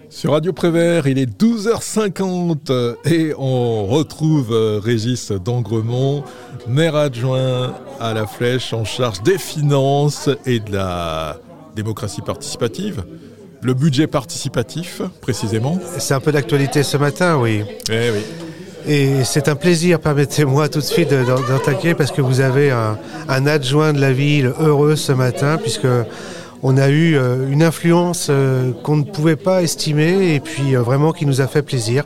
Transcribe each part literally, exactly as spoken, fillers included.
Sur Radio Prévert, il est douze heures cinquante et on retrouve Régis d'Angremont, maire adjoint à La Flèche en charge des finances et de la démocratie participative. Le budget participatif, précisément. C'est un peu d'actualité ce matin, oui. Eh oui. Et c'est un plaisir, permettez-moi tout de suite d'attaquer, parce que vous avez un, un adjoint de la ville heureux ce matin, puisque on a eu une influence qu'on ne pouvait pas estimer et puis vraiment qui nous a fait plaisir.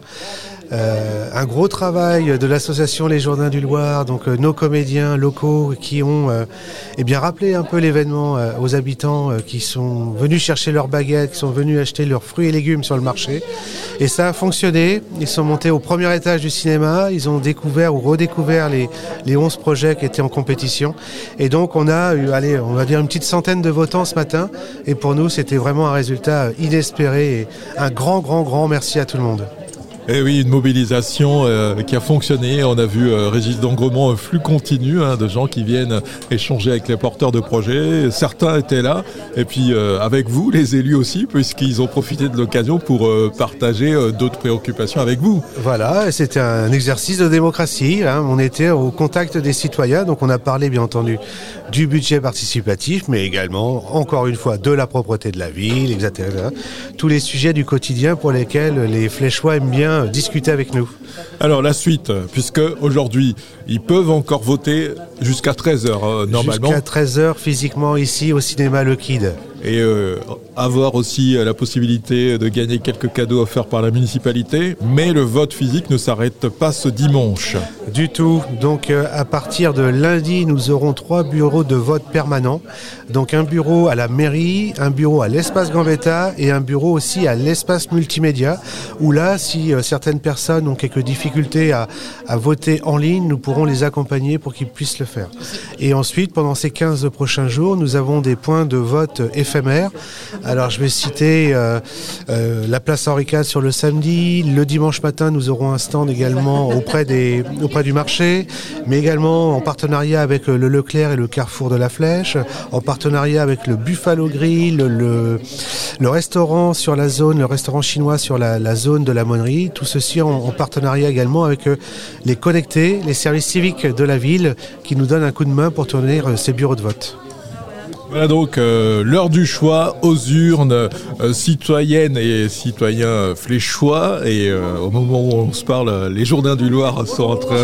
Euh, un gros travail de l'association Les Jourdains du Loir, donc euh, nos comédiens locaux qui ont euh, eh bien rappelé un peu l'événement euh, aux habitants euh, qui sont venus chercher leurs baguettes, qui sont venus acheter leurs fruits et légumes sur le marché. Et ça a fonctionné. Ils sont montés au premier étage du cinéma, ils ont découvert ou redécouvert les, les onze projets qui étaient en compétition. Et donc on a eu, allez, on va dire une petite centaine de votants ce matin. Et pour nous, c'était vraiment un résultat inespéré. Et un grand, grand, grand merci à tout le monde. Eh oui, une mobilisation euh, qui a fonctionné. On a vu euh, Régis d'Angremont, un flux continu hein, de gens qui viennent échanger avec les porteurs de projets. Certains étaient là, et puis euh, avec vous, les élus aussi, puisqu'ils ont profité de l'occasion pour euh, partager euh, d'autres préoccupations avec vous. Voilà, et c'était un exercice de démocratie. Hein. On était au contact des citoyens, donc on a parlé bien entendu du budget participatif, mais également, encore une fois, de la propreté de la ville, et cetera. Tous les sujets du quotidien pour lesquels les Fléchois aiment bien discuter avec nous. Alors la suite, puisque aujourd'hui ils peuvent encore voter jusqu'à treize heures euh, normalement. Jusqu'à treize heures physiquement ici au cinéma Le Kid. Et euh, avoir aussi la possibilité de gagner quelques cadeaux offerts par la municipalité, mais le vote physique ne s'arrête pas ce dimanche. Du tout. Donc euh, à partir de lundi, nous aurons trois bureaux de vote permanents. Donc un bureau à la mairie, un bureau à l'espace Gambetta et un bureau aussi à l'espace multimédia, où là, si euh, certaines personnes ont quelques difficultés à, à voter en ligne, nous pourrons les accompagner pour qu'ils puissent le faire. Et ensuite, pendant ces quinze prochains jours, nous avons des points de vote éphémères. Alors je vais citer euh, euh, la place Henri quatre sur le samedi. Le dimanche matin, nous aurons un stand également auprès, des, auprès du marché, mais également en partenariat avec le Leclerc et le Carrefour de La Flèche, en partenariat avec le Buffalo Grill, le, le restaurant sur la zone, le restaurant chinois sur la, la zone de la Monnerie. Tout ceci en, en partenariat également avec euh, les connectés, les services civiques de la ville qui nous donnent un coup de main pour tourner euh, ces bureaux de vote. Voilà donc euh, l'heure du choix aux urnes, euh, citoyennes et citoyens fléchois. Et euh, au moment où on se parle, les Jourdains du Loir sont en train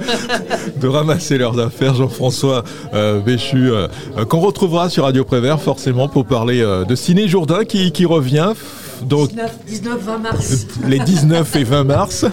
de, de ramasser leurs affaires. Jean-François euh, Béchu, euh, qu'on retrouvera sur Radio Prévert forcément pour parler euh, de Ciné Jourdain qui, qui revient. Donc, dix-neuf vingt mars. Les dix-neuf et vingt mars.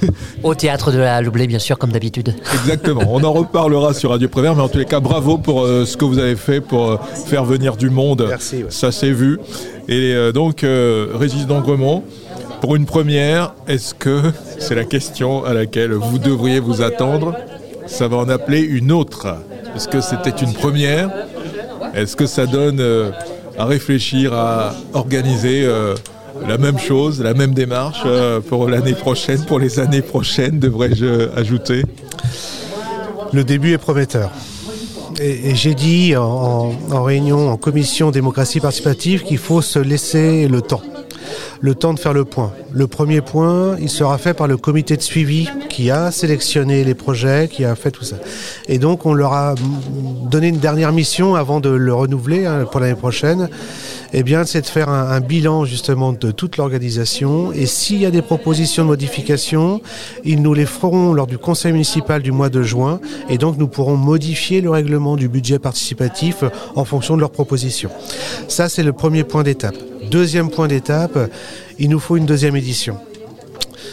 Au théâtre de la Loublé, bien sûr, comme d'habitude. Exactement. On en reparlera sur Radio Prévert, mais en tous les cas, bravo pour euh, ce que vous avez fait pour euh, faire venir du monde. Merci. Ouais. Ça s'est vu. Et euh, donc, euh, Régis d'Angremont, pour une première, est-ce que c'est la question à laquelle vous devriez vous attendre? Ça va en appeler une autre. Est-ce que c'était une première? Est-ce que ça donne euh, à réfléchir, à organiser euh, la même chose, la même démarche euh, pour l'année prochaine, pour les années prochaines, devrais-je ajouter? Le début est prometteur. Et, et j'ai dit en, en, en réunion, en commission démocratie participative, qu'il faut se laisser le temps. Le temps de faire le point. Le premier point, il sera fait par le comité de suivi qui a sélectionné les projets, qui a fait tout ça. Et donc, on leur a donné une dernière mission avant de le renouveler hein, pour l'année prochaine. Eh bien, c'est de faire un, un bilan justement de toute l'organisation. Et s'il y a des propositions de modification, ils nous les feront lors du conseil municipal du mois de juin. Et donc, nous pourrons modifier le règlement du budget participatif en fonction de leurs propositions. Ça, c'est le premier point d'étape. Deuxième point d'étape, il nous faut une deuxième édition. Pourquoi ?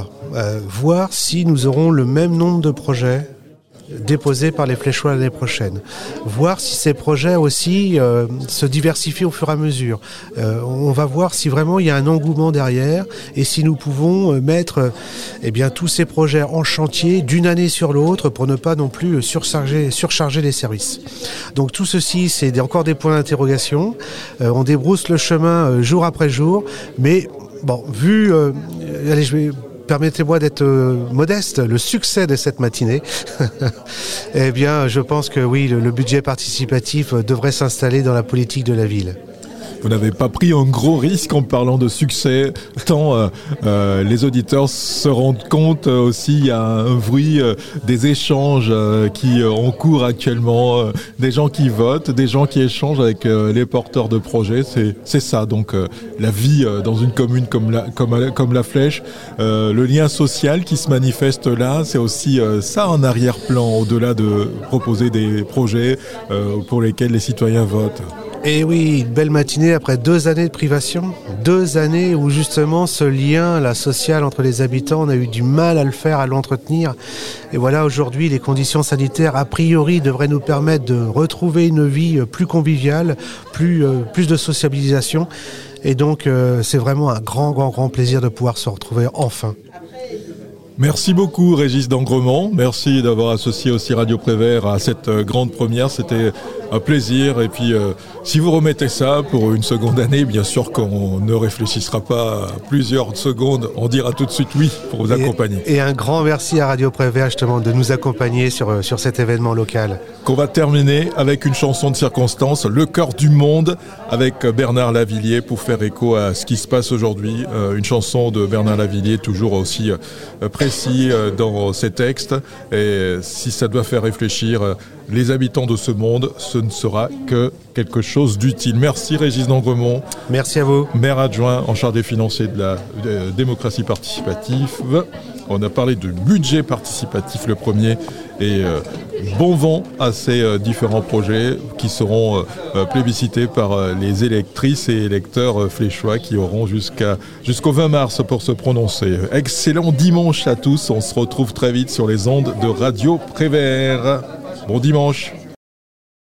euh, Voir si nous aurons le même nombre de projets déposés par les Fléchois l'année prochaine. Voir si ces projets aussi euh, se diversifient au fur et à mesure. Euh, on va voir si vraiment il y a un engouement derrière et si nous pouvons euh, mettre euh, eh bien, tous ces projets en chantier d'une année sur l'autre pour ne pas non plus surcharger, surcharger les services. Donc tout ceci, c'est des, encore des points d'interrogation. Euh, on débrousse le chemin euh, jour après jour, mais bon, vu... Euh, allez, je vais... Permettez-moi d'être euh, modeste, le succès de cette matinée, eh bien, je pense que oui, le, le budget participatif devrait s'installer dans la politique de la ville. vous n'avez pas pris un gros risque en parlant de succès, tant euh, euh, les auditeurs se rendent compte euh, aussi, il y a un bruit euh, des échanges euh, qui euh, ont cours actuellement, euh, des gens qui votent, des gens qui échangent avec euh, les porteurs de projets, c'est, c'est ça, donc euh, la vie euh, dans une commune comme la, comme, comme la Flèche, euh, le lien social qui se manifeste là, c'est aussi euh, ça en arrière-plan, au-delà de proposer des projets euh, pour lesquels les citoyens votent. Et oui, une belle matinée après deux années de privation, deux années où justement ce lien là, social entre les habitants, on a eu du mal à le faire, à l'entretenir. Et voilà, aujourd'hui, les conditions sanitaires, a priori, devraient nous permettre de retrouver une vie plus conviviale, plus, euh, plus de sociabilisation. Et donc, euh, c'est vraiment un grand, grand, grand plaisir de pouvoir se retrouver enfin. Merci beaucoup Régis d'Angremont, merci d'avoir associé aussi Radio Prévert à cette euh, grande première, c'était un plaisir et puis euh, si vous remettez ça pour une seconde année, bien sûr qu'on ne réfléchira pas à plusieurs secondes, on dira tout de suite oui pour vous et, accompagner. Et un grand merci à Radio Prévert justement de nous accompagner sur, sur cet événement local. Qu'on va terminer avec une chanson de circonstance, Le cœur du monde, avec Bernard Lavilliers pour faire écho à ce qui se passe aujourd'hui, euh, une chanson de Bernard Lavilliers toujours aussi euh, précis dans ses textes et si ça doit faire réfléchir les habitants de ce monde, ce ne sera que quelque chose d'utile. Merci Régis d'Angremont. Merci à vous. Maire adjoint en charge des finances et de la de démocratie participative. On a parlé de budget participatif le premier et euh, bon vent à ces euh, différents projets qui seront euh, plébiscités par euh, les électrices et électeurs euh, fléchois qui auront jusqu'à, jusqu'au vingt mars pour se prononcer. Excellent dimanche à tous, on se retrouve très vite sur les ondes de Radio Prévert. Bon dimanche.